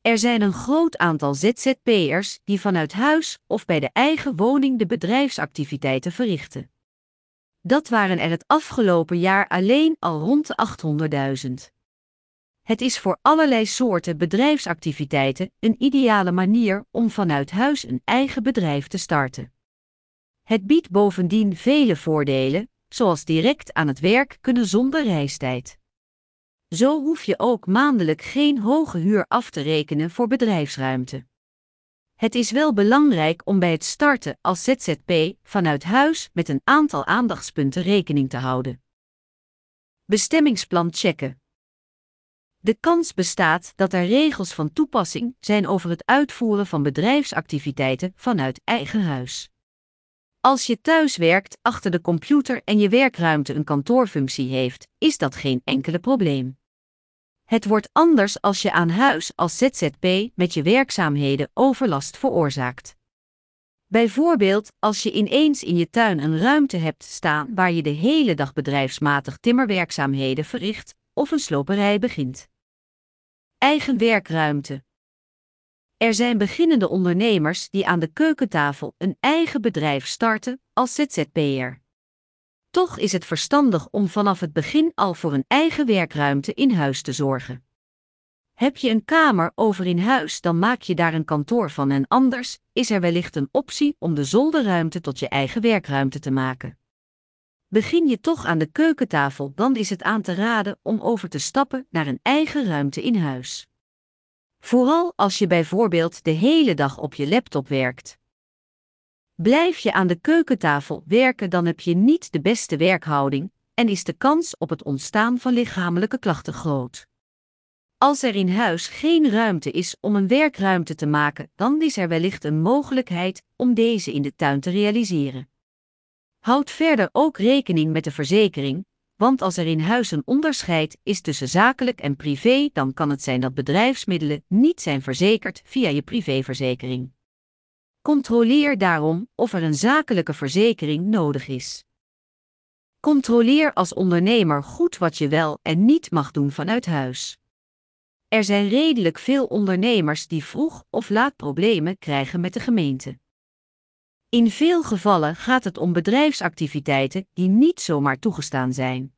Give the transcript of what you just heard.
Er zijn een groot aantal ZZP'ers die vanuit huis of bij de eigen woning de bedrijfsactiviteiten verrichten. Dat waren er het afgelopen jaar alleen al rond de 800.000. Het is voor allerlei soorten bedrijfsactiviteiten een ideale manier om vanuit huis een eigen bedrijf te starten. Het biedt bovendien vele voordelen, zoals direct aan het werk kunnen zonder reistijd. Zo hoef je ook maandelijk geen hoge huur af te rekenen voor bedrijfsruimte. Het is wel belangrijk om bij het starten als ZZP vanuit huis met een aantal aandachtspunten rekening te houden. Bestemmingsplan checken. De kans bestaat dat er regels van toepassing zijn over het uitvoeren van bedrijfsactiviteiten vanuit eigen huis. Als je thuis werkt achter de computer en je werkruimte een kantoorfunctie heeft, is dat geen enkele probleem. Het wordt anders als je aan huis als ZZP met je werkzaamheden overlast veroorzaakt. Bijvoorbeeld als je ineens in je tuin een ruimte hebt staan waar je de hele dag bedrijfsmatig timmerwerkzaamheden verricht of een sloperij begint. Eigen werkruimte. Er zijn beginnende ondernemers die aan de keukentafel een eigen bedrijf starten als ZZP'er. Toch is het verstandig om vanaf het begin al voor een eigen werkruimte in huis te zorgen. Heb je een kamer over in huis, dan maak je daar een kantoor van en anders is er wellicht een optie om de zolderruimte tot je eigen werkruimte te maken. Begin je toch aan de keukentafel, dan is het aan te raden om over te stappen naar een eigen ruimte in huis. Vooral als je bijvoorbeeld de hele dag op je laptop werkt. Blijf je aan de keukentafel werken, dan heb je niet de beste werkhouding en is de kans op het ontstaan van lichamelijke klachten groot. Als er in huis geen ruimte is om een werkruimte te maken, dan is er wellicht een mogelijkheid om deze in de tuin te realiseren. Houd verder ook rekening met de verzekering, want als er in huis een onderscheid is tussen zakelijk en privé, dan kan het zijn dat bedrijfsmiddelen niet zijn verzekerd via je privéverzekering. Controleer daarom of er een zakelijke verzekering nodig is. Controleer als ondernemer goed wat je wel en niet mag doen vanuit huis. Er zijn redelijk veel ondernemers die vroeg of laat problemen krijgen met de gemeente. In veel gevallen gaat het om bedrijfsactiviteiten die niet zomaar toegestaan zijn.